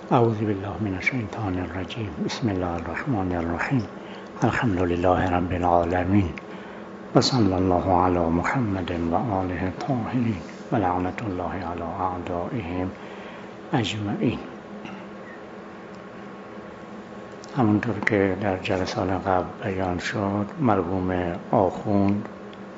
اعوذ بالله من الشیطان الرجیم. بسم الله الرحمن الرحیم. الحمد لله رب العالمین و صلی الله علی محمد و آله الطاهرین و لعنت الله علی اعدائهم اجمعین. همونطور که در جلسات قبل بیان شد، مرحوم آخوند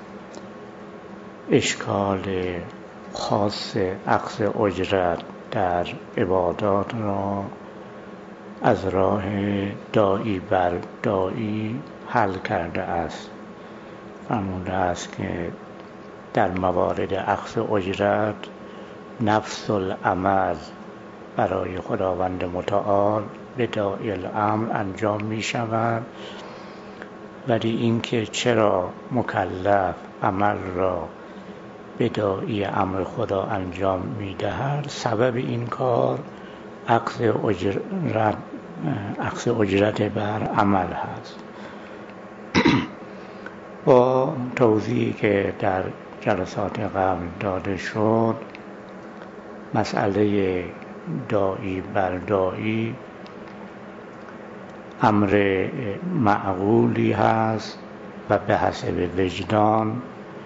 اشکال خاص اخذ اجرت در عبادات را از راه داعی بر داعی حل کرده است. فرموده است که در موارد اخذ اجرت نفس العمل برای خداوند متعال به داعی الامر انجام می شود، ولی اینکه چرا مکلف عمل را به داعی امر خدا انجام می دهد، سبب این کار اخذ اجرت بر عمل هست. با توضیحی که در جلسات قبل داده شد، مسئله داعی بر داعی امر معقولی هست و به حسب وجدان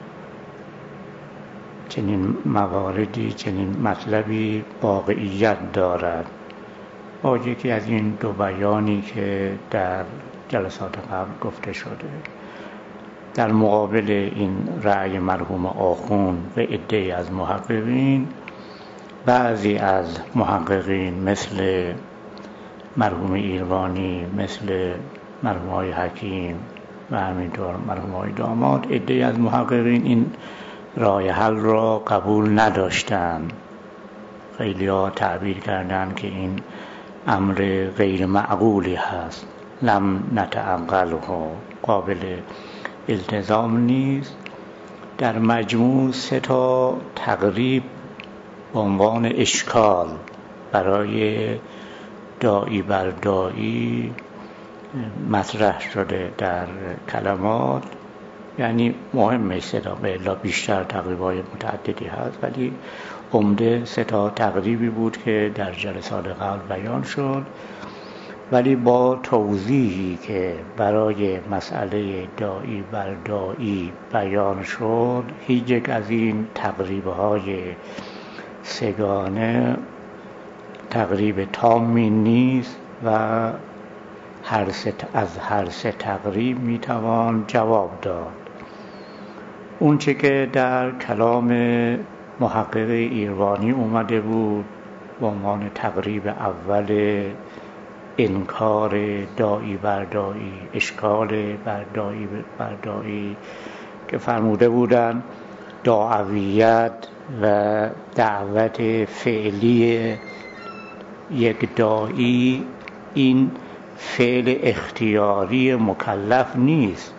چنین مواردی، چنین مطلبی واقعیت دارد. با یکی از این دو بیانی که در جلسات قبل گفته شده، در مقابل این رأی مرحوم آخوند و عده‌ای از محققین، بعضی از محققین مثل مرحوم ایروانی، مثل مرحوم های حکیم و همینطور مرحوم های داماد، عده‌ای از محققین این راه حل را قبول نداشتند. خیلی ها تعبیر کردند که این امر غیر معقولی هست، لم نتعقله، قابل التزام نیست. در مجموع 3 تقریب به عنوان اشکال برای داعی بر داعی مطرح شده در کلمات. یعنی مهمه 3 به الا بیشتر تقریبای متعددی هست، ولی عمده 3 تقریبی بود که در جلسات قبل بیان شد. ولی با توضیحی که برای مسئله داعی بر داعی بیان شد، هیچ یک از این تقریب‌های 3گانه تقریب تامی نیست و از هر 3 تقریب میتوان جواب داد. اون چه که در کلام محقق ایروانی اومده بود به عنوان تقریب اول انکار داعی بر داعی، اشکال بر داعی بر داعی، که فرموده بودن دعویت و دعوت فعلی یک داعی این فعل اختیاری مکلف نیست،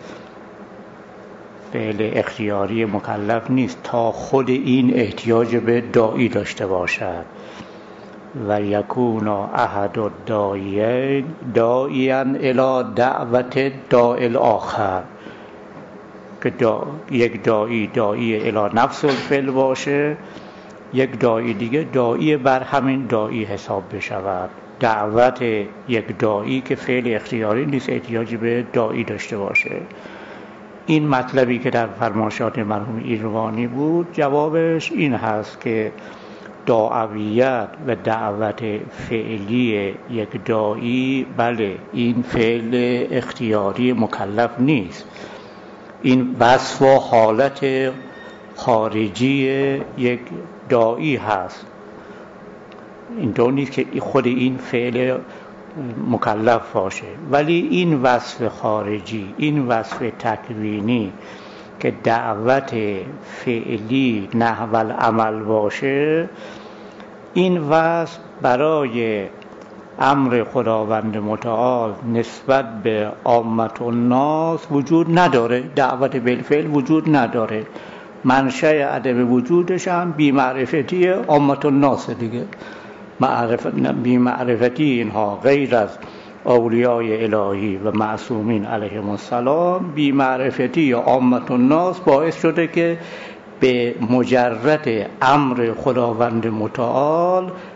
فعل اختیاری مکلف نیست تا خود این احتیاج به داعی داشته باشد. و یکون احد الداعیین داعیا الی دعوت داعی الاخر، که یک داعی الی نفس الفعل باشه، یک داعی دیگه داعی بر همین داعی حساب بشود. دعوت یک داعی که فعل اختیاری نیست، احتیاجی به داعی داشته باشه. این مطلبی که در فرمایشات مرحوم ایروانی بود، جوابش این هست که دعویت و دعوت فعلی یک داعی، بله، این فعل اختیاری مکلف نیست، این وصف و حالت خارجی یک داعی هست. اینطور نیست که خود این فعل مکلف باشه، ولی این وصف خارجی، این وصف تکوینی که دعوت فعلی نحو العمل باشه، این وصف برای امر خداوند متعال نسبت به عامة الناس وجود نداره. دعوت بالفعل وجود نداره، منشأ عدم وجودش هم بی‌معرفتی عامة الناس دیگه. بی‌معرفتی اینها غیر از اولیای الهی و معصومین علیهم السلام، بی‌معرفتی عامة الناس باعث شده که به مجرد امر خداوند متعال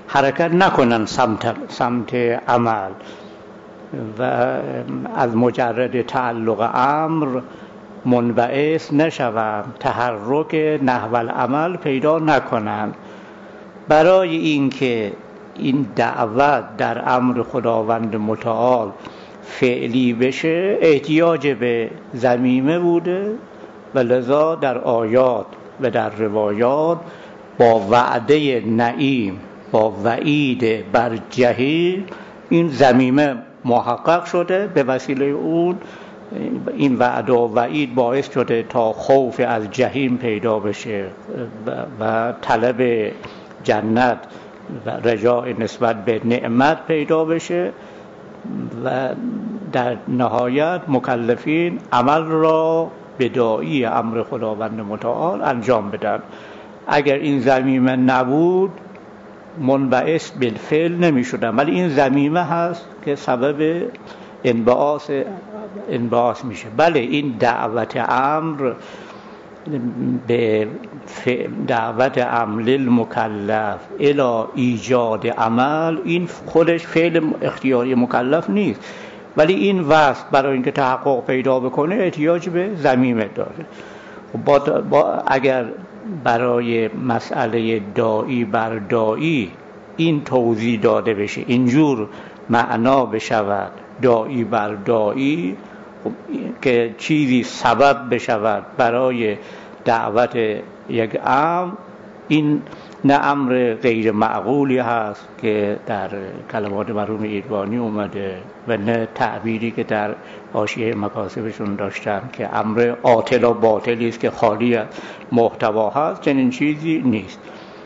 حرکت نکنن سمت عمل و از مجرد تعلق امر منبعث نشوند، تحرک نحو العمل پیدا نکنند. برای اینکه این دعوت در امر خداوند متعال فعلی بشه احتیاج به ضمیمه بوده و لذا در آیات و در روایات با وعده نعیم، با وعید بر جحیم این ضمیمه محقق شده. به وسیله اون این وعده و وعید باعث شده تا خوف از جحیم پیدا بشه و طلب جنت و رجاء نسبت به نعمت پیدا بشه و در نهایت مکلفین عمل را به داعی امر خداوند متعال انجام بدن. اگر این ضمیمه نبود منبعث بالفعل نمی شدن، ولی این ضمیمه هست که سبب انبعاث میشه. بله این دعوت امر به دعوت امر للمکلف الی ایجاد عمل، این خودش فعل اختیاری مکلف نیست، ولی این وصف برای اینکه تحقق پیدا بکنه احتیاج به ضمیمه داره. اگر برای مسئله داعی بر داعی این توضیح داده بشه، اینجور معنا بشود داعی بر داعی، که چیزی سبب بشود برای دعوت یک امر، این نه امر غیر معقولی هست که در کلمات مرحوم ایروانی اومده و نه تعبیری که در حاشیه مکاسبشون داشتن که امر عاطل و باطلی است که خالی از محتوا هست. چنین چیزی نیست،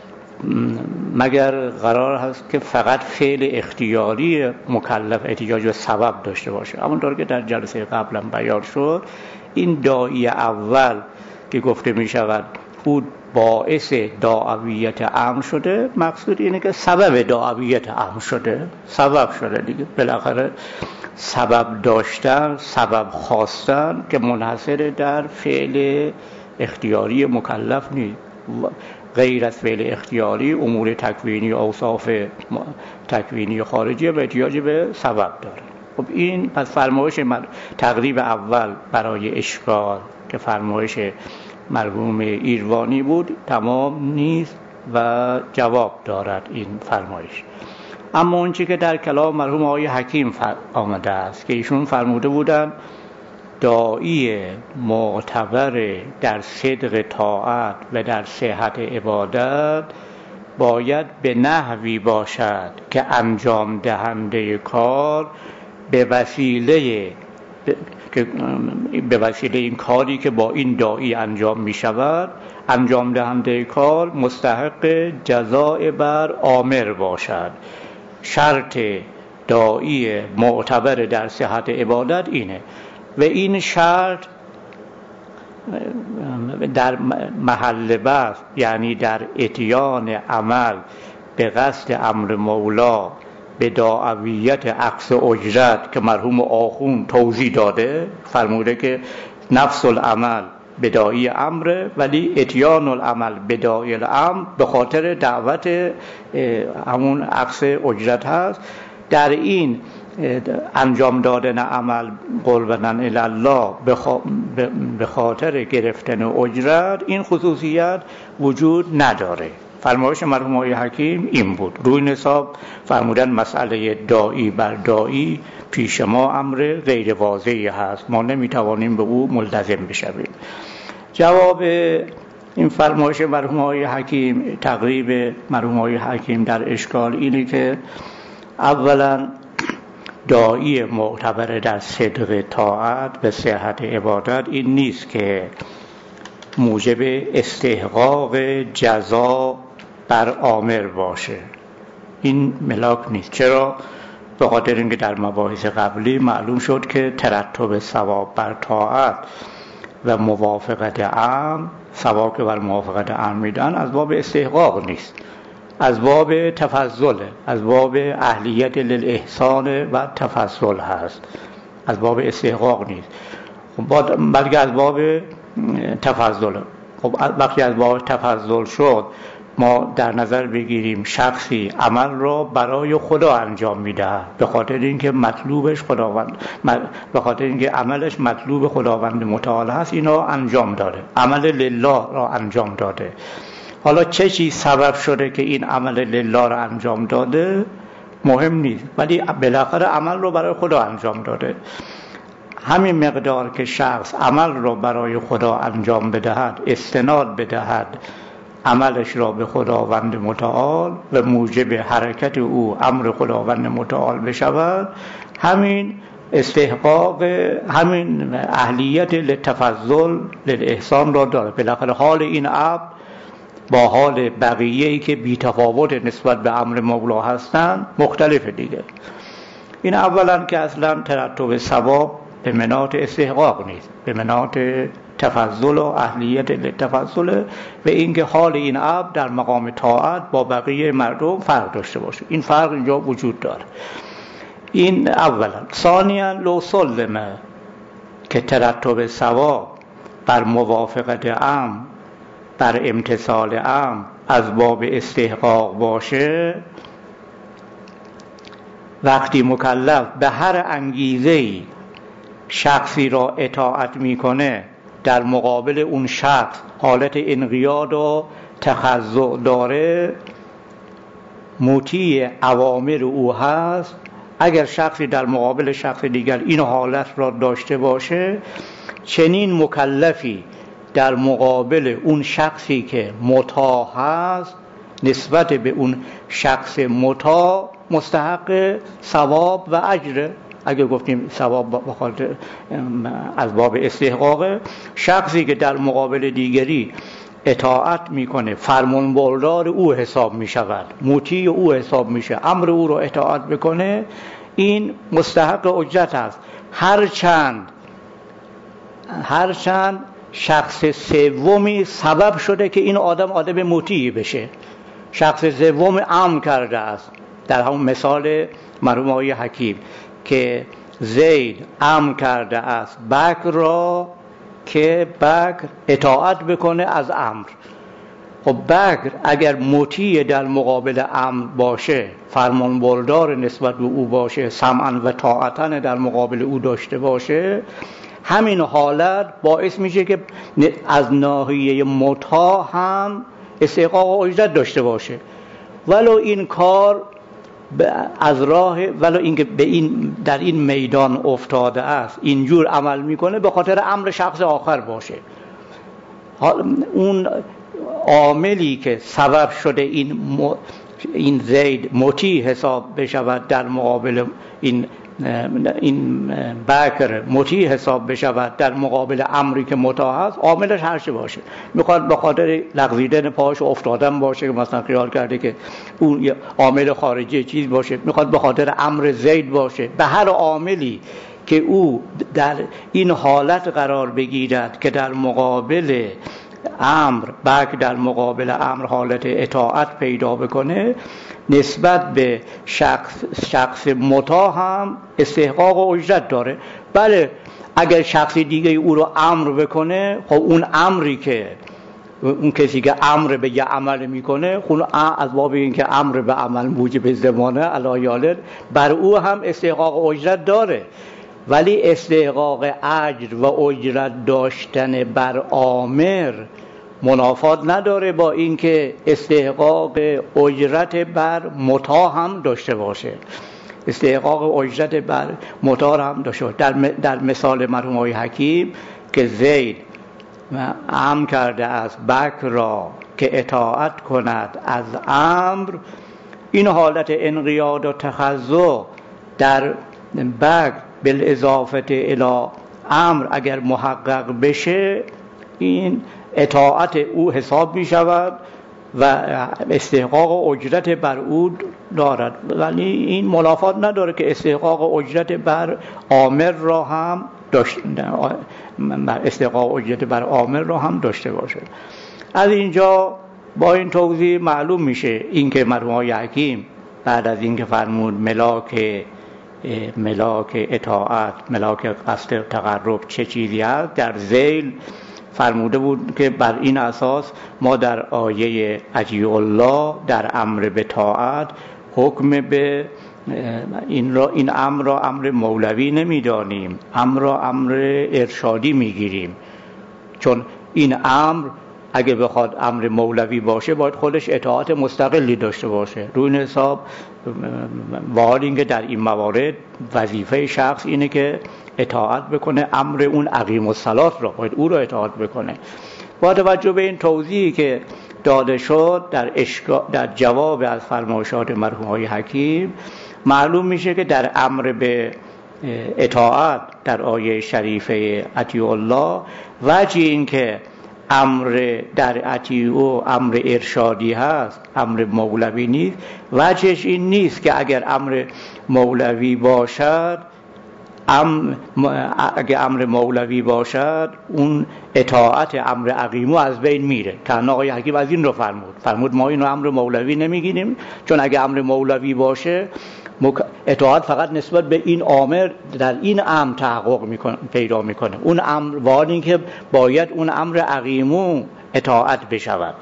مگر قرار هست که فقط فعل اختیاری مکلف احتیاج به سبب داشته باشه. همونطور که در جلسه قبلا بیان شد، این داعی اول که گفته می شود او باعث دعویت امر شده، مقصود اینه که سبب دعویت امر شده، سبب شده دیگه. بالاخره سبب داشتن، سبب خواستن که منحصر در فعل اختیاری مکلف نیست. غیر از فعل اختیاری امور تکوینی، اوصاف تکوینی خارجی به احتیاج به سبب داره. خب این پس فرمایش تقریب اول برای اشکال که فرمایش مرحوم ایروانی بود تمام نیست و جواب دارد این فرمایش. اما اون چی که در کلام مرحوم آقای حکیم آمده است که ایشون فرموده بودن داعی معتبر در صدق طاعت و در صحت عبادت باید به نحوی باشد که انجام دهنده کار به وسیله این کاری که با این داعی انجام می شود، انجام دهنده کار مستحق جزاء بر آمر باشد. شرط داعی معتبر در صحت عبادت اینه و این شرط در محل بحث، یعنی در اتیان عمل به قصد امر مولا به دعویت عکس اجرت که مرحوم آخوند توضیح داده، فرموده که نفس العمل به داعی امر ولی اتیان العمل به داعی الامر به خاطر دعوت همون عکس اجرت هست. در این انجام دادن عمل قرباً الی الله به خاطر گرفتن اجرت این خصوصیت وجود نداره. فرمایش مرحوم آقای حکیم این بود. روی نصاب فرمودن مسئله داعی بر داعی پیش ما امر غیر واضحی هست، ما نمیتوانیم به او ملتزم بشویم. جواب این فرمایش مرحوم آقای حکیم، تقریب مرحوم آقای حکیم در اشکال اینه که اولا داعی معتبر در صدق طاعت به صحت عبادت این نیست که موجب استحقاق جزا بر آمر باشه، این ملاک نیست. چرا؟ به خاطر اینکه در مباحث قبلی معلوم شد که ترتب ثواب بر طاعت و موافقت امر، ثواب که بر موافقت امر میدن از باب استحقاق نیست، از باب تفضل، از باب اهلیت للاحسان و تفضل هست، از باب استحقاق نیست، بلکه از باب تفضل. خب وقتی از باب تفضل شد ما در نظر بگیریم شخصی عمل را برای خدا انجام می‌دهد، به خاطر اینکه مطلوبش خداوند، به خاطر اینکه عملش مطلوب خداوند متعال هست، اینا انجام داده، عمل لله را انجام داده. حالا چه چیز سبب شده که این عمل لله را انجام داده مهم نیست، ولی بالاخره عمل رو برای خدا انجام داده. همین مقدار که شخص عمل رو برای خدا انجام بدهد، استناد بدهد عملش را به خداوند متعال و موجب حرکت او امر خداوند متعال بشود، همین استحقاق، همین اهلیت للتفضل للاحسان را داره. بالاخره حال این عبد با حال بقیه‌ای که بی‌تفاوت نسبت به امر مولا هستند مختلف دیگه. این اولا که اصلا ترتب ثواب به مناط استحقاق نیست، به مناط تفضل و اهلیت للتفضل و اینکه حال این عبد در مقام طاعت با بقیه مردم فرق داشته باشه. این فرق اینجا وجود داره. این اولا. ثانیاً لو سلمه که ترتب ثواب بر موافقت امر، بر امتثال امر از باب استحقاق باشه، وقتی مکلف به هر انگیزه‌ای شخصی را اطاعت میکنه، در مقابل اون شخص حالت انقیاد و تخضع داره، مطیع اوامر او هست. اگر شخصی در مقابل شخص دیگر این حالت را داشته باشه، چنین مکلفی در مقابل اون شخصی که مطاع هست نسبت به اون شخص مطاع مستحق ثواب و اجر. اگه گفتیم ثواب بخاطر از باب استحقاق، شخصی که در مقابل دیگری اطاعت میکنه فرمانبردار او حساب میشود، مطیع او حساب میشه، امر او رو اطاعت بکنه، این مستحق اجرت است. هرچند شخص سومی سبب شده که این آدم مطیع بشه، شخص سوم امر کرده است. در همون مثال مرحوم آقای حکیم که زید امر کرده است بکر را که بکر اطاعت بکنه از امر. خب بکر اگر مطیع در مقابل امر باشه، فرمانبردار نسبت به او باشه، سمعا و طاعتا در مقابل او داشته باشه، همین حالت باعث میشه که از ناحیه مطاع هم استحقاق و اجرت داشته باشه، ولو این کار از راه، ولو اینکه به این در این میدان افتاده است، اینجور عمل میکنه به خاطر امر شخص آخر باشه. اون عاملی که سبب شده این زید مطیع حساب بشود در مقابل این بکر مطیع حساب بشود در مقابل امری که مطاع است، عاملش هر چه باشه، میخواد به خاطر لغزیدن پاش و افتادن باشه که مثلا خیال کرده که اون عامل خارجی چیز باشه، میخواد به خاطر امر زید باشه، به هر عاملی که او در این حالت قرار بگیرد که در مقابل امر، بلکه در مقابل امر حالت اطاعت پیدا بکنه، نسبت به شخص مطاع هم استحقاق و اجرت داره. بله اگر شخص دیگه او رو امر بکنه، خب اون امری که اون کسی که امر به یه عمل میکنه، خب از باب این که امر به عمل موجب زمانه علایاله، بر او هم استحقاق و اجرت داره، ولی استحقاق اجر و اجرت داشتن بر آمر منافات نداره با اینکه استحقاق اجرت بر مطاع هم داشته باشه. استحقاق اجرت بر مطاع هم داشته باشه. در مثال مرحوم آقای حکیم که زید امر کرده از بکر را که اطاعت کند از امر، این حالت انقیاد و تخضع در بکر بالاضافه الی امر اگر محقق بشه، این اطاعت او حساب می شود و استحقاق و اجرت بر او دارد، ولی این منافات نداره که استحقاق و اجرت بر آمر را هم استحقاق و اجرت بر آمر را هم داشته باشه. از اینجا با این توضیح معلوم میشه اینکه مرحوم آقای حکیم بعد از اینکه فرمود ملاک اطاعت، ملاک قصد تقرب چه چیزی هست، در ذیل فرموده بود که بر این اساس ما در آیه اطیعوا الله در امر به طاعت حکم به این امر را امر مولوی نمیدانیم، امر را امر ارشادی میگیریم، چون این امر اگه بخواد امر مولوی باشه باید خودش اطاعت مستقلی داشته باشه. روی این حساب و حال اینکه در این موارد وظیفه شخص اینه که اطاعت بکنه، امر اون اقیم الصلاة را باید او را اطاعت بکنه. با توجه به این توضیحی که داده شد در جواب از فرمایشات مرحوم آقای حکیم، معلوم میشه که در امر به اطاعت در آیه شریفه اطیعوا الله وجه این که امر در اطیعوا امر ارشادی هست، امر مولوی نیست. وجهش این نیست که اگر امر مولوی باشد اگه امر مولوی باشد اون اطاعت امر اقیمو از بین میره. که آقای حکیم از این رو فرمود ما اینو امر مولوی نمیگیریم، چون اگه امر مولوی باشه اطاعت فقط نسبت به این امر در این امر تحقق پیدا میکنه، اون امر وانی که باید اون امر اقیمو اطاعت بشود.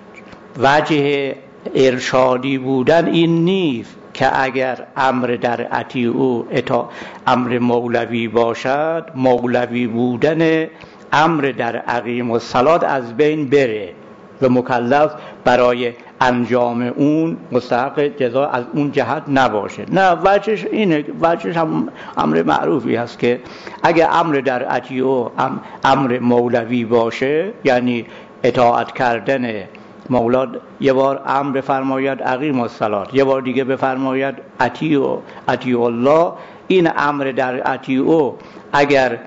وجه ارشادی بودن این نیست که اگر امر در اطیعوا امر مولوی باشد، مولوی بودن امر در اقیم الصلاة از بین بره و مکلف برای انجام اون مستحق جزا از اون جهت نباشه. نه، وجهش اینه، وجهش هم امر معروفی هست که اگه امر در اطیعوا امر مولوی باشه، یعنی اطاعت کردن مولا یه بار امر بفرماید اقیم الصلاة، یه بار دیگه بفرماید اطیعوا الله، این امر در اطیعوا اگر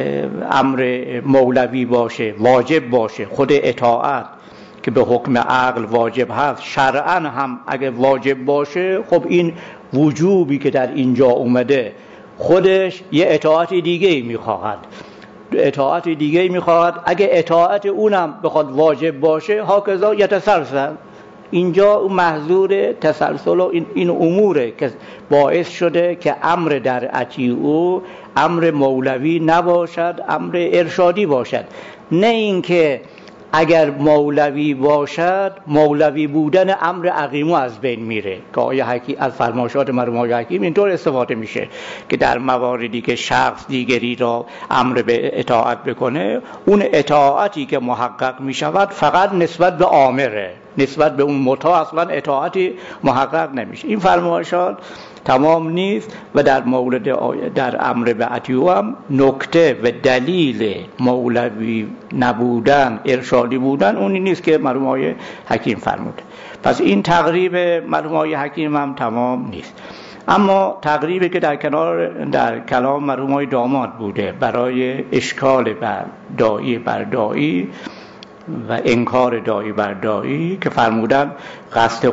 امر مولوی باشه، واجب باشه، خود اطاعت که به حکم عقل واجب هست، شرعاً هم اگر واجب باشه، خب این وجوبی که در اینجا اومده خودش یه اطاعت دیگه میخواهد، اطاعت دیگه میخواهد. اگه اطاعت اونم بخواد واجب باشه، هاکذا یتسلسل. اینجا محظور تسلسل و این اموره که باعث شده که امر در اطیعوا امر مولوی نباشد، امر ارشادی باشد. نه اینکه اگر مولوی باشد مولوی بودن امر اقیمو از بین میره، که آقای حکیم از فرمایشات مرحوم آقای حکیم اینطور استفاده میشه که در مواردی که شخص دیگری را امر به اطاعت بکنه، اون اطاعتی که محقق میشود فقط نسبت به آمره، نسبت به اون مطاع اصلا اطاعتی محقق نمیشه. این فرمایشات تمام نیست و در مورد در امر به اطیعوا هم نکته و دلیل مولوی نبودن، ارشادی بودن اونی نیست که مرحوم آقای حکیم فرموده. پس این تقریب مرحوم آقای حکیم هم تمام نیست. اما تقریبی که در کلام مرحوم آقای داماد بوده برای اشکال بر داعی و انکار داعی بر داعی، که فرمودن قصد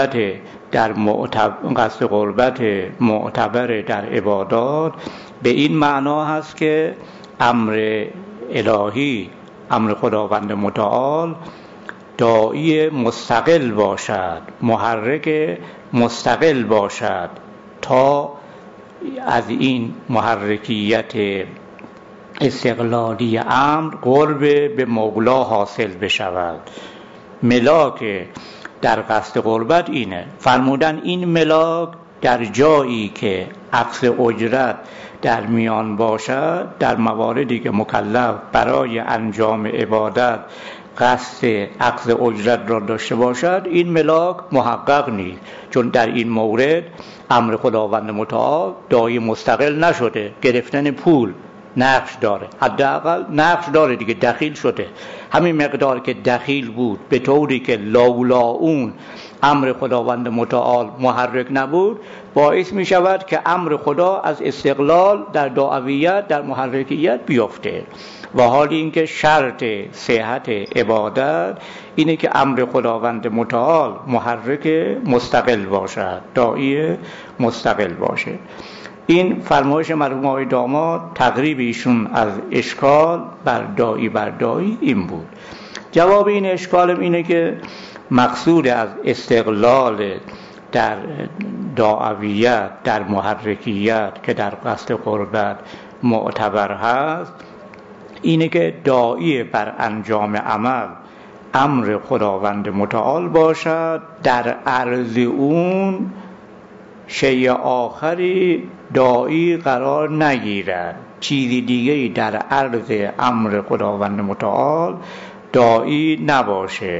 قربت معتبر در عبادات به این معنا هست که امر الهی، امر خداوند متعال داعی مستقل باشد، محرک مستقل باشد تا از این محرکیت استقلالی امر قرب به مولا حاصل بشود. ملاک در قصد قربت اینه. فرمودن این ملاک در جایی که عقد اجرت در میان باشد، در مواردی که مکلف برای انجام عبادت قصد عقد اجرت را داشته باشد، این ملاک محقق نیست، چون در این مورد امر خداوند متعال داعی مستقل نشده. گرفتن پول نقش داره، حداقل نقش داره دیگه، دخیل شده. همین مقدار که دخیل بود به طوری که لولا اون امر خداوند متعال محرک نبود، باعث می شود که امر خدا از استقلال در دعویت، در محرکیت بیفته. و حالی اینکه شرط صحت عبادت اینه که امر خداوند متعال محرک مستقل باشد، داعی مستقل باشه. این فرمایش مرحوم آقای داماد تقریب ایشون از اشکال بر داعی این بود. جواب این اشکالم اینه که مقصود از استقلال در دعویت، در محرکیت که در قصد قربت معتبر هست، اینه که داعی بر انجام عمل امر خداوند متعال باشد، در عرض اون شیء آخری داعی قرار نگیرد، چیزی دیگه‌ای در عرض امر خداوند متعال داعی نباشه.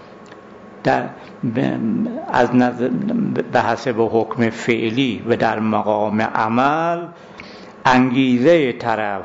از نظر به حسب حکم فعلی و در مقام عمل انگیزه طرف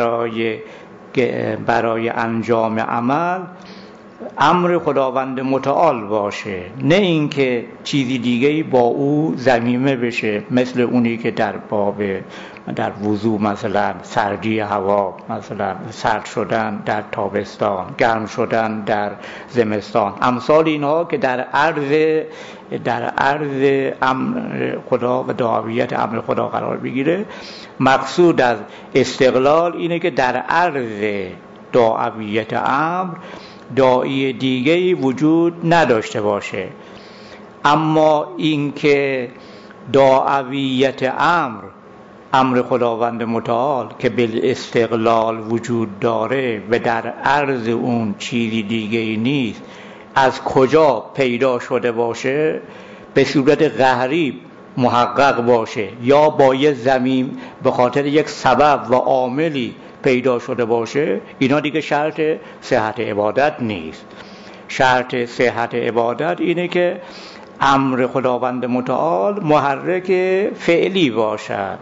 برای انجام عمل امر خداوند متعال باشه، نه اینکه چیزی دیگه‌ای با او ضمیمه بشه، مثل اونی که در وضو مثلا سردی هوا، مثلا سرد شدن در تابستان، گرم شدن در زمستان، امثال اینها که در عرض امر خدا و داعیت امر خدا قرار بگیره. مقصود از استقلال اینه که در عرض داعیت امر داعی دیگه‌ای وجود نداشته باشه. اما اینکه داعیت امر خداوند متعال که بالاستقلال وجود داره و در عرض اون چیزی دیگه‌ای نیست، از کجا پیدا شده باشه، به صورت قهری محقق باشه یا با یه زمین به خاطر یک سبب و عاملی پیدا شده باشه، اینا دیگه شرط صحت عبادت نیست. شرط صحت عبادت اینه که امر خداوند متعال محرک فعلی باشد،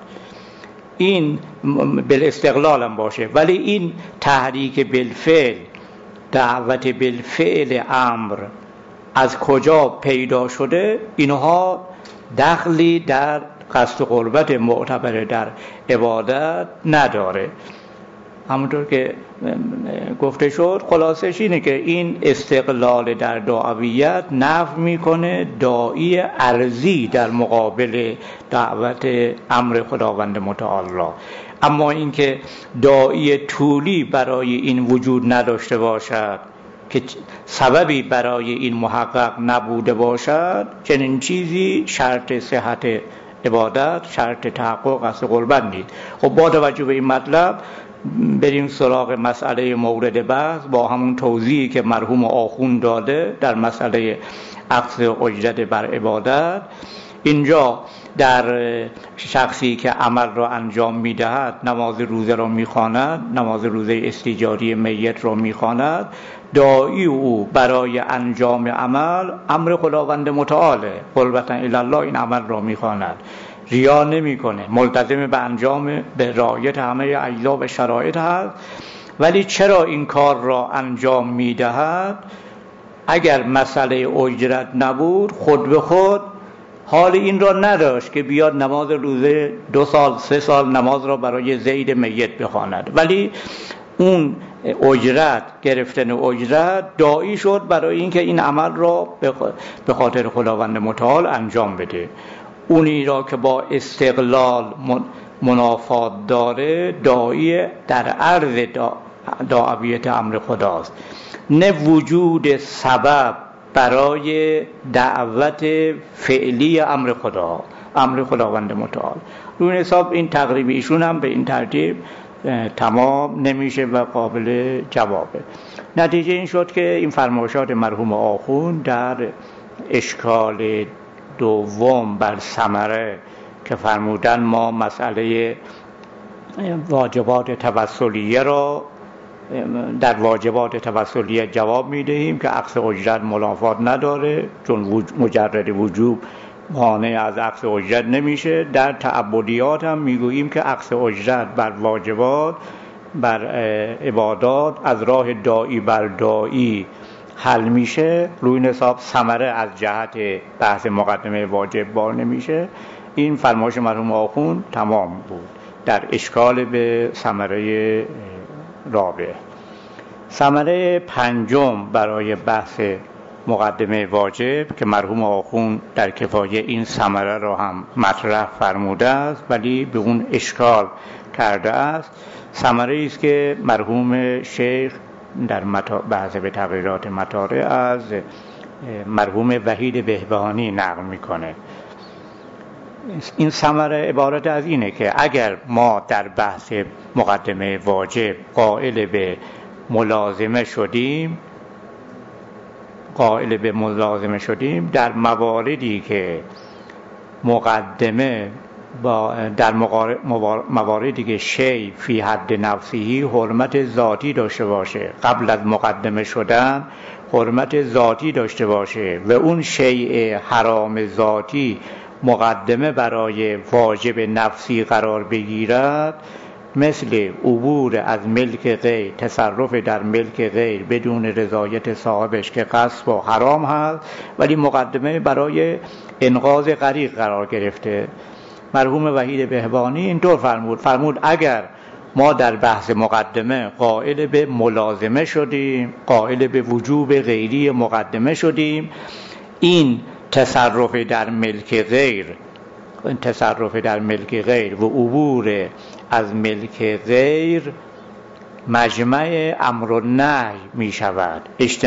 این بالاستقلال هم باشه، ولی این تحریک بالفعل، دعوت بالفعل امر از کجا پیدا شده، اینها دخلی در قصد قربت معتبر در عبادت نداره. همونطور که گفته شد، خلاصش اینه که این استقلال در داعیت نفی میکنه داعی ارضی در مقابل دعوت امر خداوند متعال را. اما اینکه داعی طولی برای این وجود نداشته باشد که سببی برای این محقق نبوده باشد، چنین چیزی شرط صحت عبادت، شرط تحقق قصد قربت نیست. خب با توجه به این مطلب بریم سراغ مسئله مورد بحث با همون توضیحی که مرحوم آخوند داده در مسئله اخذ اجرت بر عبادت. اینجا در شخصی که عمل را انجام می‌دهد، نماز روزه را می‌خواند، نماز روزه استیجاری میت را می‌خواند، داعی او برای انجام عمل امر خداوند متعاله، قربتا الی الله این عمل را می‌خواند، ریا نمی‌کنه، ملتزم به انجام به رعایت همه اجزا و شرایط هست. ولی چرا این کار را انجام می‌دهد؟ اگر مسئله اجرت نبود، خود به خود حال این را نداشت که بیاد نماز روزه 2 سال 3 سال نماز را برای زید میت بخواند، ولی اون اجرت، گرفتن اجرت داعی شد برای اینکه این عمل را به خاطر خداوند متعال انجام بده. اونی را که با استقلال منافات داره داعی در عرض داعیت امر خداست، نه وجود سبب برای دعوت فعلی امر خداوند متعال. روی حساب این تقریب ایشون هم به این ترتیب تمام نمیشه و قابل جوابه. نتیجه این شد که این فرمایشات مرحوم آخوند در اشکال دوم بر ثمره که فرمودن ما مسئله واجبات توسلیه را در واجبات توسلیه جواب میدهیم که اخذ اجرت منافات نداره، چون مجرد وجوب مانع از اخذ اجرت نمیشه. در تعبدیات هم میگوییم که اخذ اجرت بر واجبات، بر عبادات از راه داعی بر داعی حل میشه، روی حساب ثمره از جهت بحث مقدمه واجب بار نمیشه. این فرمایش مرحوم آخوند تمام بود در اشکال به ثمره رابع. ثمره پنجم برای بحث مقدمه واجب که مرحوم آخوند در کفایه این ثمره را هم مطرح فرموده است ولی به اون اشکال کرده است، ثمره است که مرحوم شیخ در بحث به تغییرات مطالع از مرحوم وحید بهبهانی نقل میکنه. این ثمره عبارت از اینه که اگر ما در بحث مقدمه واجب قائل به ملازمه شدیم در مواردی که مقدمه در مواردی که شیء فی حد نفسه حرمت ذاتی داشته باشه، قبل از مقدمه شدن حرمت ذاتی داشته باشه و اون شیء حرام ذاتی مقدمه برای واجب نفسی قرار بگیرد، مثل عبور از ملک غیر، تصرف در ملک غیر بدون رضایت صاحبش که غصب و حرام هست ولی مقدمه برای انقاذ غریق قرار گرفته. مرحوم وحید بهبانی اینطور فرمود اگر ما در بحث مقدمه قائل به ملازمه شدیم، قائل به وجوب غیری مقدمه شدیم، این تصرف در ملک غیر و عبور از ملک غیر مجمع امر و نهی می شود.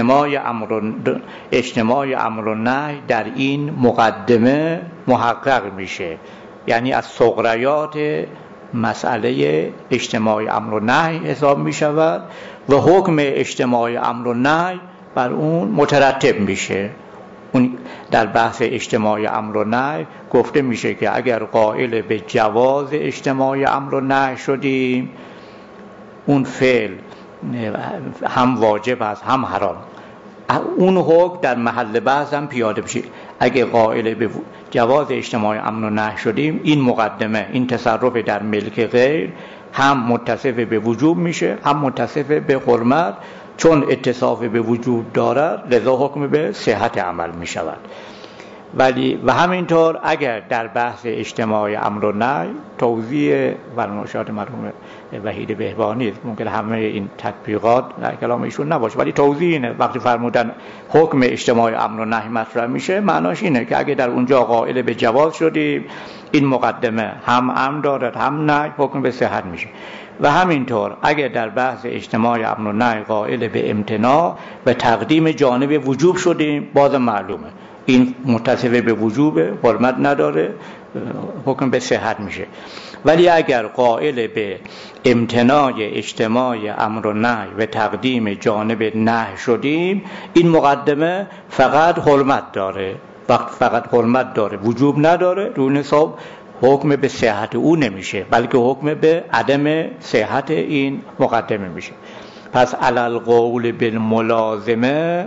اجتماع امر و نهی در این مقدمه محقق میشه، یعنی از صغریات مسئله اجتماع امر و نهی حساب می شود و حکم اجتماع امر و نهی بر اون مترتب میشه. اون در بحث اجتماع امر و نهی گفته میشه که اگر قائل به جواز اجتماع امر و نهی شدیم، اون فعل هم واجب است هم حرام، اون حکم در محل بحث هم پیاده بشه. اگه قائل به جواز اجتماع امر و نهی شدیم، این مقدمه، این تصرف در ملک غیر هم متصف به وجوب میشه هم متصف به حرمت، چون اتصاف به وجود دارد لذا حکم به صحت عمل می شود. و همینطور اگر در بحث اجتماع امر و نهی توضیح فرمایشات مرحوم وحید بهبانی، ممکن همه این تطبیقات در کلام ایشون نباشه ولی توضیح اینه، وقتی فرمودن حکم اجتماع امر و نهی مطرح میشه معناش اینه که اگر در اونجا قائل به جواز شدیم، این مقدمه هم امر دارد هم نهی، حکم به صحت میشه. و همینطور اگر در بحث اجتماع امر و نهی قائل به امتناع و تقدیم جانب وجوب شدیم، باز معلومه این متصف به وجوب، حرمت نداره، حکم به صحت میشه. ولی اگر قائل به امتناع اجتماع امر و نهی و تقدیم جانب نهی شدیم، این مقدمه فقط حرمت داره، وجوب نداره، روی حساب حکم به صحت او نمیشه بلکه حکم به عدم صحت این مقدمه میشه. پس علل قول بالملازمه،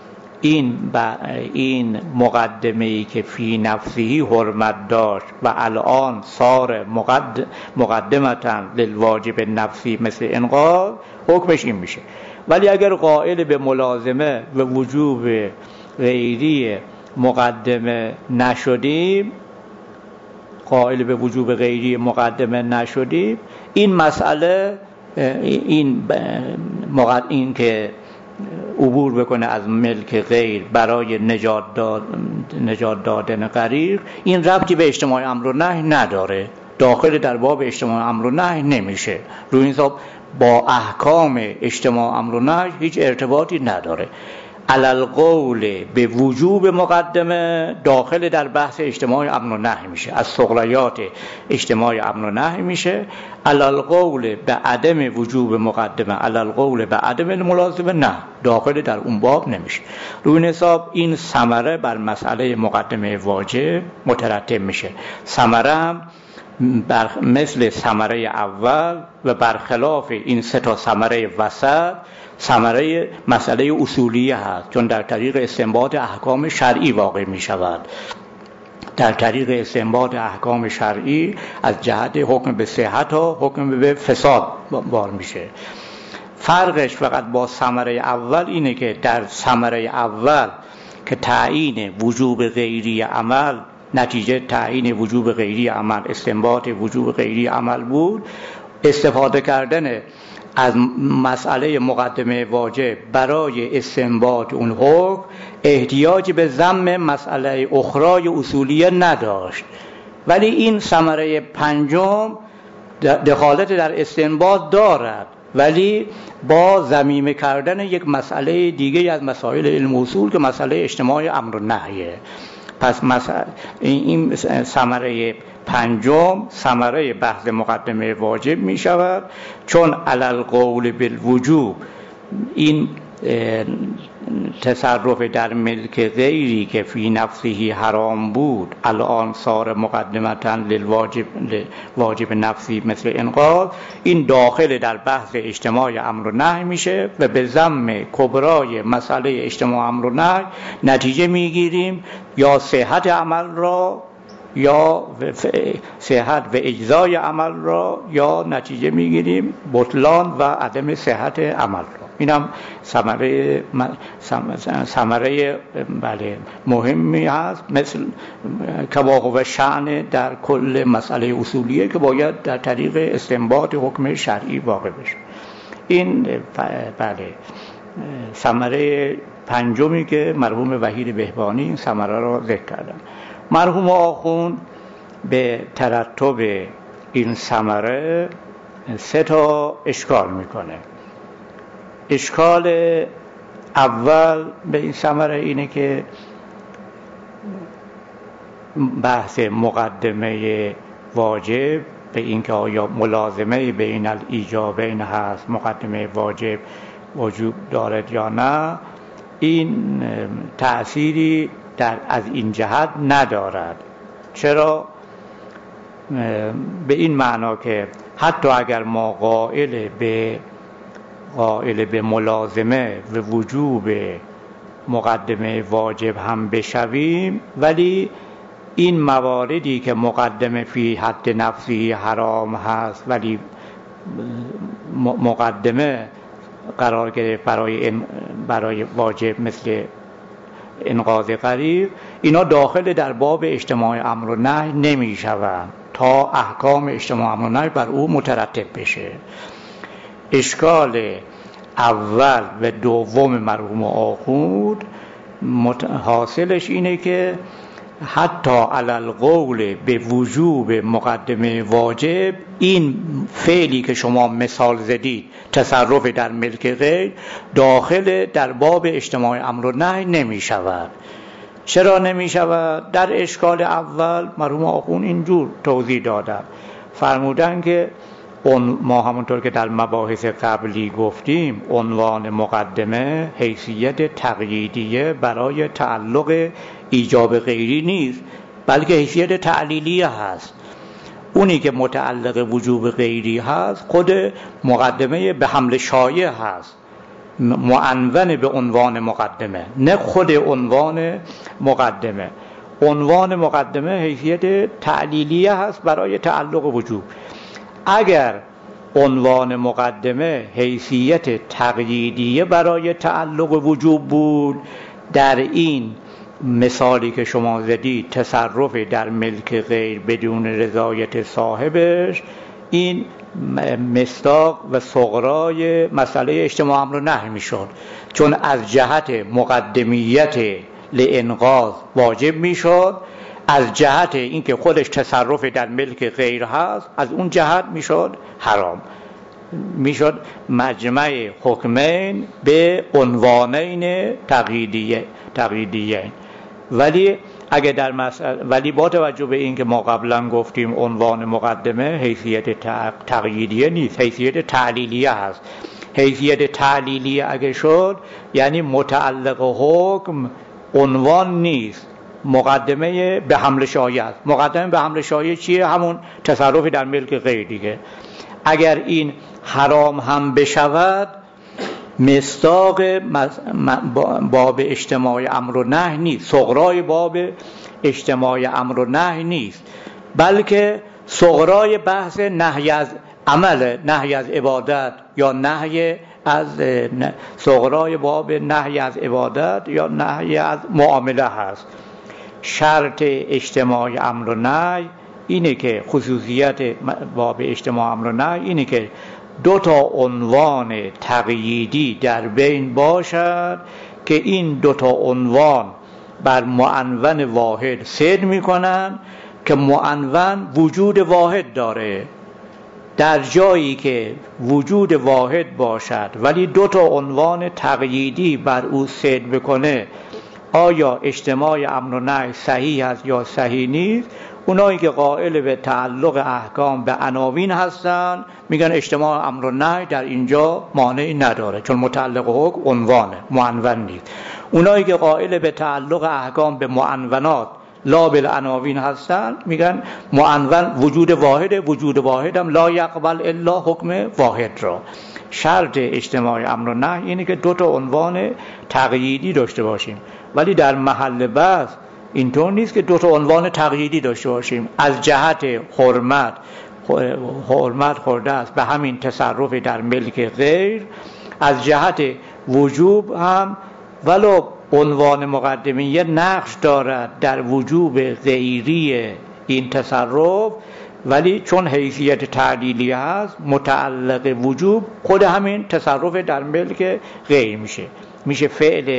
این مقدمه‌ای که فی نفسه حرمت داشت و الان صار مقدمتاً للواجب نفسی مثل انقاذ، حکمش این میشه. ولی اگر قائل به ملازمه و وجوب غیری مقدمه نشدیم، این مسئله، این که عبور بکنه از ملک غیر برای نجات دادن غریق، این ربطی به اجتماع امر و نهی نداره، داخل در باب اجتماع امر و نهی نمیشه، روی این حساب با احکام اجتماع امر و نهی هیچ ارتباطی نداره. علل قول به وجوب مقدمه داخل در بحث اجتماع امر و نهی میشه، از صغریات اجتماع امر و نهی میشه. علل قول به عدم وجوب مقدمه، علل قول به عدم ملازمه نه، داخل در اون باب نمیشه. روی این حساب این ثمره بر مسئله مقدمه واجب مترتب میشه. ثمره هم مثل ثمره اول و برخلاف این سه تا ثمره وسط، ثمره مسئله اصولیه هست، چون در طریق استنباط احکام شرعی واقع می شود. در طریق استنباط احکام شرعی از جهت حکم به صحت و حکم به فساد بار میشه. فرقش فقط با ثمره اول اینه که در ثمره اول که تعیین وجوب غیری عمل، نتیجه تعیین وجوب غیری عمل، استنباط وجوب غیری عمل بود، استفاده کردن از مسئله مقدمه واجب برای استنباط اون حکم احتیاج به ضم مسئله اخرای اصولیه نداشت. ولی این ثمره پنجم دخالت در استنباط دارد، ولی با ضمیمه کردن یک مسئله دیگه از مسائل علم اصول که مسئله اجتماع امر و نهیه. پس مثلا این ثمره پنجم ثمره بحث مقدمه واجب می شود، چون علی القول بالوجوب این تصرف در ملک غیری که فی نفسه حرام بود الان صار مقدمتاً للواجب نفسی مثل انقاذ، این داخل در بحث اجتماع امر و نهی میشه و به ضم کبرای مسئله اجتماع امر و نهی نتیجه میگیریم یا صحت عمل را یا صحت و اجزای عمل را، یا نتیجه میگیریم بطلان و عدم صحت عمل را. اینم ثمره بله مهمی هست، مثل کباغ و شأن در کل مسئله اصولیه که باید در طریق استنباط حکم شرعی واقع بشه. این بله ثمره پنجمی که مرحوم وحید بهبانی این ثمره را ذکر کردن. مرحوم آخوند به ترتب این ثمره 3 اشکال میکنه. اشکال اول به این ثمره اینه که بحث مقدمه واجب به این که آیا ملازمه بین الایجابین هست، مقدمه واجب وجوب دارد یا نه، این تأثیری از این جهت ندارد. چرا؟ به این معنا که حتی اگر ما قائل به ملازمه و وجوب مقدمه واجب هم بشویم، ولی این مواردی که مقدمه فی حد نفسی حرام هست ولی مقدمه قرار گرفت برای واجب مثل انقاذ غریق، اینا داخل در باب اجتماع امر و نهی نمی شوند تا احکام اجتماع امر و نهی بر او مترتب بشه. اشکال اول و دوم مرحوم آخوند حاصلش اینه که حتی علی القول به وجوب مقدمه واجب، این فعلی که شما مثال زدید تصرف در ملک غیر داخل در باب اجتماع امر و نهی نمی شود. چرا نمی شود؟ در اشکال اول مرحوم آخوند اینجور توضیح دادن، فرمودن که ما همونطور که در مباحث قبلی گفتیم عنوان مقدمه حیثیت تقییدیه برای تعلق ایجاب غیری نیست، بلکه حیثیت تعلیلیه هست. اونی که متعلق وجوب غیری هست خود مقدمه به حمل شایع هست، معنون به عنوان مقدمه، نه خود عنوان مقدمه. عنوان مقدمه حیثیت تعلیلیه هست برای تعلق وجوب. اگر عنوان مقدمه حیثیت تقییدیه برای تعلق وجوب بود، در این مثالی که شما زدید تصرف در ملک غیر بدون رضایت صاحبش، این مصداق و صغرای مسئله اجتماع امر و نهی میشد، چون از جهت مقدمیت لانقاذ واجب میشد، از جهت اینکه خودش تصرف در ملک غیر هست از اون جهت میشد حرام، میشد مجمع حکمین به عنوانین تقییدیه. ولی اگه در ولی با توجه به اینکه ما قبلا گفتیم عنوان مقدمه حیثیت تقییدیه نیست، حیثیت تعلیلیه هست. حیثیت تعلیلیه اگه شد یعنی متعلق حکم عنوان نیست، مقدمه به حمل شایع است. مقدمه به حمل شایع چیه؟ همون تصرف در ملک غیر دیگه. اگر این حرام هم بشود مصداق باب اجتماع امر و نهی نیست، صغرای باب اجتماع امر و نهی نیست، بلکه صغرای بحث نهی از عمل، نهی از عبادت، یا نهی از صغرای باب نهی از عبادت یا نهی از معامله هست. شرط اجتماع امر و نهی اینه که خصوصیت باب اجتماع امر و نهی اینه که 2 عنوان تقییدی در بین باشد که این 2 عنوان بر معنون واحد صدق میکنن که معنون وجود واحد داره. در جایی که وجود واحد باشد ولی 2 عنوان تقییدی بر او صدق بکنه، آیا اجتماع امر و نهی صحیح است یا صحیح نیست. اونایی که قائل به تعلق احکام به عناوین هستن میگن اجتماع امر و نهی در اینجا مانعی نداره، چون متعلق حکم عنوانه، معنون نیست. اونایی که قائل به تعلق احکام به معنونات لا بالعناوین هستن میگن معنون وجود واحده، وجود واحد هم لا یقبل الا حکم واحد را. شرط اجتماع امر و نهی اینه که دو تا عنوان تقییدی داشته باشیم، ولی در محل بحث اینطور نیست که دو تا عنوان تقییدی داشته باشیم. از جهت حرمت خورده است به همین تصرف در ملک غیر، از جهت وجوب هم ولو عنوان مقدمه نقش دارد در وجوب غیری این تصرف، ولی چون حیثیت تعلیلی هست متعلق وجوب خود همین تصرف در ملک غیر میشه فعل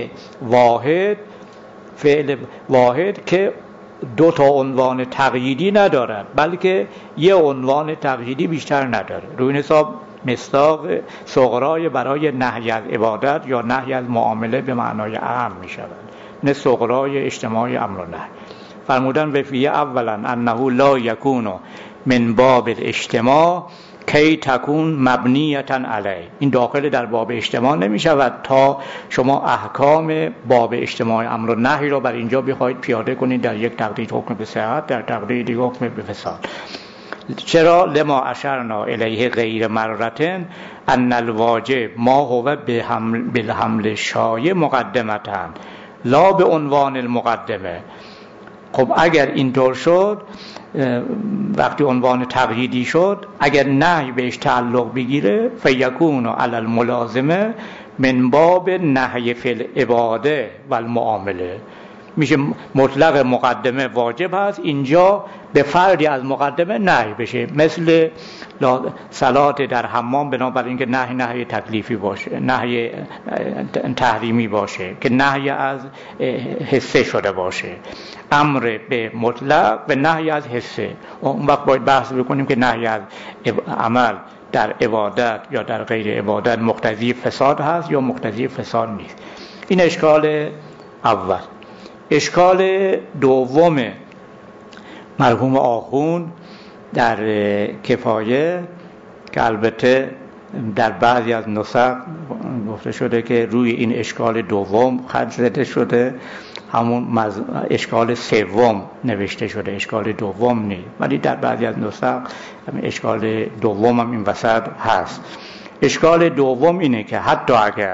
واحد که دو تا عنوان تقییدی ندارد، بلکه یه عنوان تقییدی بیشتر نداره. روی این حساب مصداق صغرای برای نهی از عبادت یا نهی از معامله به معنای اعم می شود، نه صغرای اجتماع امر و نهی. فرمودن و فیه اولا انه لا یکون من باب الاجتماع کی تکون مبنیتا علیه. این داخل در باب اجتماع نمی شود تا شما احکام باب اجتماع امر و نهی را بر اینجا بخواید پیاده کنید در یک تقدیر حکم به صحت، در تقدیر دیگه حکم به فساد. چرا؟ لما اشرنا الیه غیر مرتن ان الواجب ما هو بالحمل شایع مقدمتن لا به عنوان المقدمه. خب اگر اینطور شد، وقتی عنوان تقییدی شد، اگر نهی بهش تعلق بگیره فیکون علی الملازمه من باب نهی فی العباده و المعامله، میشه مطلق مقدمه واجب هست، اینجا به فردی از مقدمه نهی بشه، مثل صلات در حمام، بنابراین اینکه نهی تکلیفی باشه، نهی تحریمی باشه که نهی از حسه شده باشه، امر به مطلق و نهی از حسه. اون وقت باید بحث بکنیم که نهی از عمل در عبادت یا در غیر عبادت مقتضی فساد هست یا مقتضی فساد نیست. این اشکال اول. اشکال دوم مرحوم آخوند در کفایه که البته در بعضی از نسخ گفته شده که روی این اشکال دوم خط زده شده، همون اشکال سوم نوشته شده، اشکال دوم نیست، ولی در بعضی از نسخ اشکال دوم هم این وسط هست. اشکال دوم اینه که حتی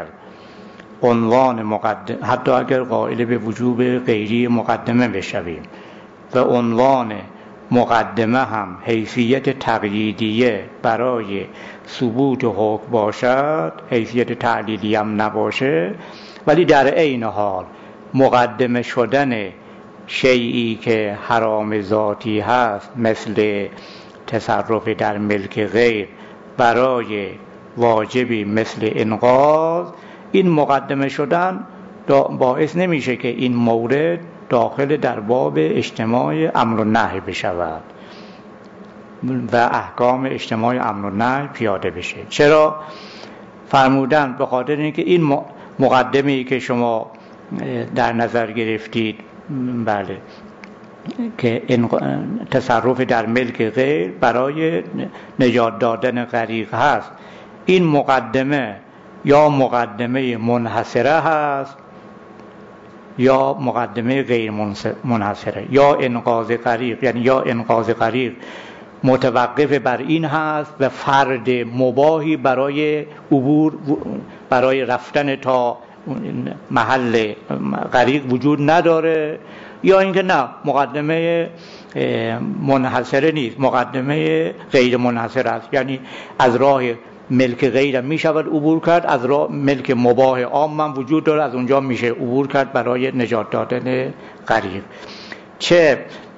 اگر قائل به وجوب غیری مقدمه بشویم و عنوان مقدمه هم حیثیت تقییدیه برای ثبوت حکم باشد، حیثیت تعلیلی هم نباشه، ولی در عین حال مقدمه شدن شیئی که حرام ذاتی هست مثل تصرف در ملک غیر برای واجبی مثل انقاذ، این مقدمه شدن باعث نمیشه که این مورد داخل در باب اجتماع امر و نهی بشود و احکام اجتماع امر و نهی پیاده بشه. چرا؟ فرمودن به خاطر اینکه این مقدمه‌ای که شما در نظر گرفتید، بله، که تصرف در ملک غیر برای نجات دادن غریق هست، این مقدمه یا مقدمه منحصره هست یا مقدمه غیر منحصره، یا انقاذ غریق، یعنی یا انقاذ غریق متوقف بر این هست و فرد مباحی برای عبور، برای رفتن تا محل غریق وجود نداره، یا اینکه نه مقدمه منحصره نیست، مقدمه غیر منحصره است، یعنی از راه ملک غیر می شود عبور کرد، از راه ملک مباح عام هم وجود داره، از اونجا میشه عبور کرد برای نجات دادن غریق. چه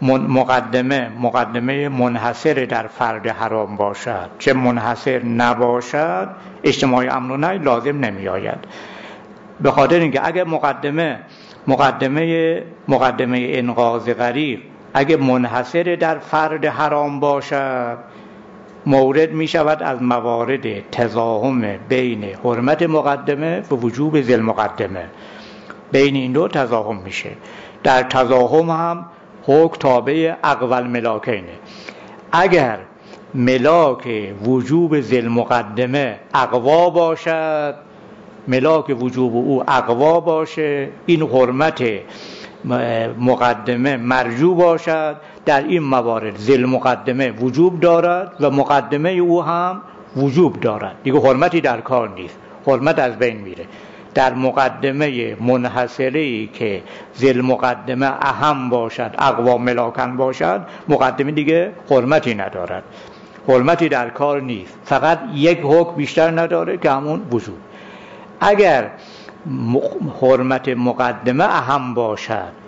مقدمه منحصر در فرد حرام باشد چه منحصر نباشد، اجتماع امر و نهی لازم نمی آید، به خاطر اینکه اگه مقدمه انقاذ غریق اگه منحصر در فرد حرام باشد، مورد می شود از موارد تضاهم بین حرمت مقدمه و وجوب ذی المقدمه. بین این دو تضاهم میشه. در تضاهم هم حکم تابع اقوى الملاکینه. اگر ملاک وجوب ذی مقدمه اقوا باشد، ملاک وجوب او اقوا باشه، این حرمت مقدمه مرجو باشد، در این موارد ذی مقدمه وجوب دارد و مقدمه او هم وجوب دارد، دیگه حرمتی در کار نیست، حرمت از بین میره. در مقدمه منحصری که ذی مقدمه اهم باشد، اقوا ملاکن باشد، مقدمه دیگه حرمتی ندارد، حرمتی در کار نیست، فقط یک حکم بیشتر نداره که همون وجوب. اگر حرمت مقدمه اهم باشد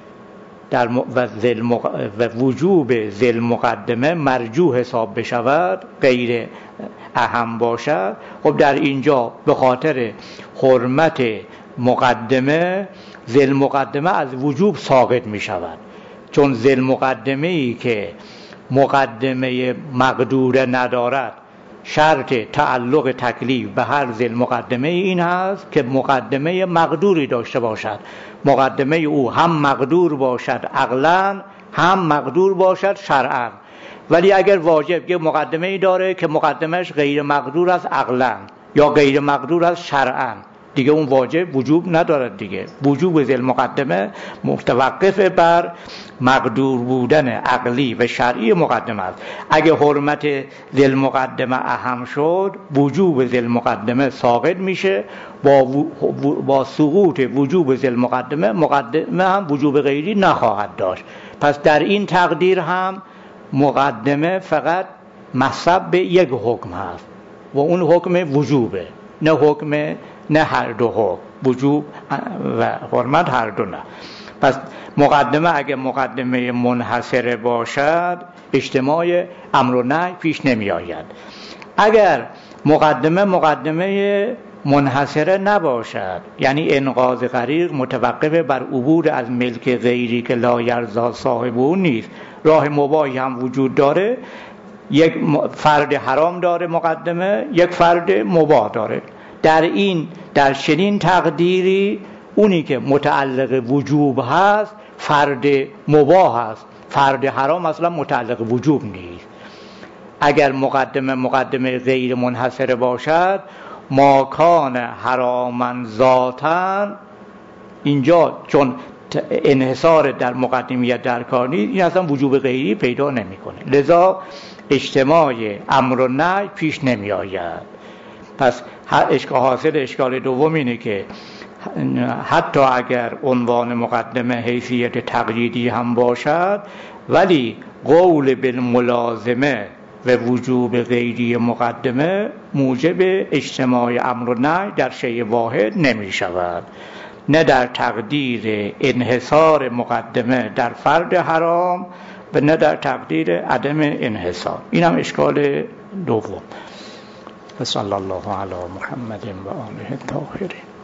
و وجوب ذی مقدمه مرجوح حساب بشود، غیر اهم باشد، خب در اینجا به خاطر حرمت مقدمه ذی مقدمه از وجوب ساقط می شود، چون ذی مقدمه ای که مقدمه مقدوره ندارد، شرط تعلق تکلیف به هر ذی مقدمه این هست که مقدمه مقدوری داشته باشد، مقدمه او هم مقدور باشد عقلاً، هم مقدور باشد شرعاً. ولی اگر واجب یه مقدمه ای داره که مقدمهش غیر مقدور است عقلاً یا غیر مقدور است شرعاً، دیگه اون واجب وجوب ندارد دیگه. وجوب ذی مقدمه متوقف بر مقدور بودن عقلی و شرعی مقدمه است. اگه حرمت ذی مقدمه اهم شد، وجوب ذی مقدمه ساقط میشه، با سقوط وجوب ذی مقدمه هم وجوب غیری نخواهد داشت. پس در این تقدیر هم مقدمه فقط مصب به یک حکم هست و اون حکم وجوبه، نه هر دو حکم، وجوب و حرمت هر دو نه. پس مقدمه اگه مقدمه منحصره باشد، اجتماع امر و نهی پیش نمی آید. اگر مقدمه منحصره نباشد، یعنی انقاذ غریق متوقف بر عبور از ملک غیری که لا یرضا صاحب او نیست، راه مباحی هم وجود داره، یک فرد حرام داره مقدمه، یک فرد مباح داره، در چنین تقدیری اونی که متعلق وجوب هست فرد مباح هست، فرد حرام اصلا متعلق وجوب نیست. اگر مقدمه غیر منحصره باشد، ما کان حراما ذاتاً، اینجا چون انحصار در مقدمیت در کار نیست، این اصلا وجوب غیری پیدا نمیکنه، لذا اجتماع امر و نهی پیش نمی آید. پس حاصل اشکال دوم اینه که حتی اگر عنوان مقدمه حیثیت تقییدی هم باشد، ولی قول بالملازمه و وجوب غیری مقدمه موجب اجتماع امر و نهی در شیء واحد نمی شود، نه در تقدیر انحصار مقدمه در فرد حرام و نه در تقدیر عدم انحصار. این هم اشکال دوم. صلی الله علی محمد و آله الطاهرین.